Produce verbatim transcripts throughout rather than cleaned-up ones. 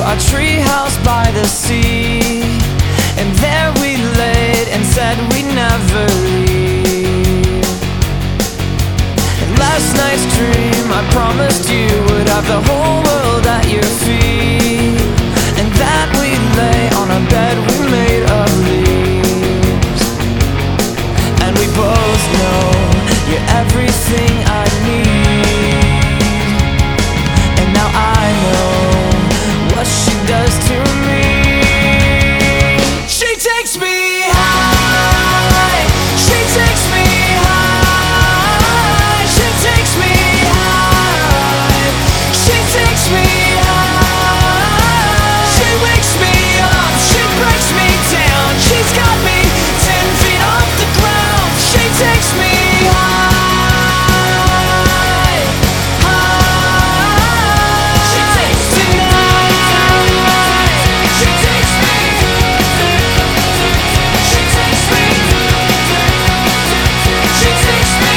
a treehouse by the sea, and there we laid and said we'd never leave. And last night's dream, I promised you would have the whole world at your feet, and that we'd lay on a bed we made of leaves. And we both know you're everything I need, and now I know what she does to me. She takes me high, she takes me high, she takes me high, she takes me high. She wakes me up, she breaks me down, she's got me ten feet off the ground. She takes me high, high. She takes me tonight, she takes me, she takes me, she takes me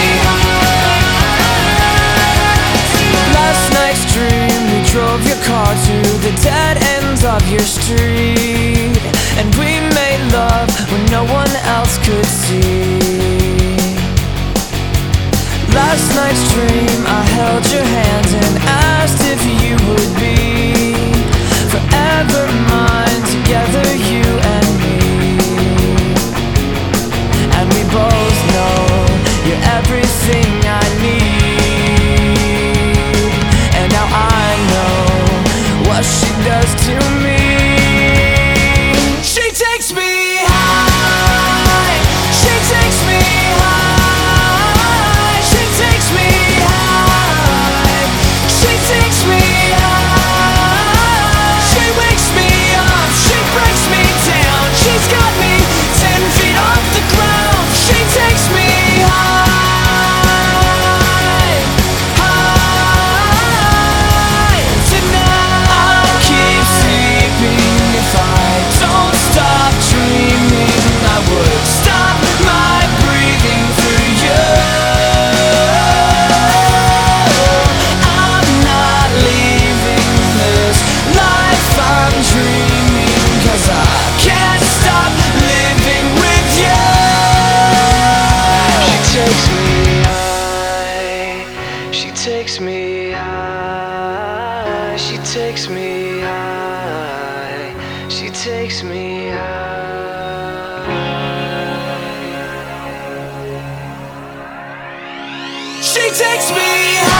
high. Last night's dream, we drove your car to the dead ends of your street, and we made love when no one else could see. Last night's dream, I held your hand and asked if you would be forever mine, together you and me. And we both know you're everything I need, and now I know what she does to me. She takes me high, she takes me high, she takes me high, she takes me high. She wakes me up, she breaks me down, she's got me ten feet off the ground. She takes me high, high. Tonight I'll keep sleeping if I don't stop dreaming. I would stop my breathing for you. I'm not leaving this life I'm dreaming, 'cause I can't stop living with you. She takes me high, she takes me high, she takes me high, she takes me high. She takes me high.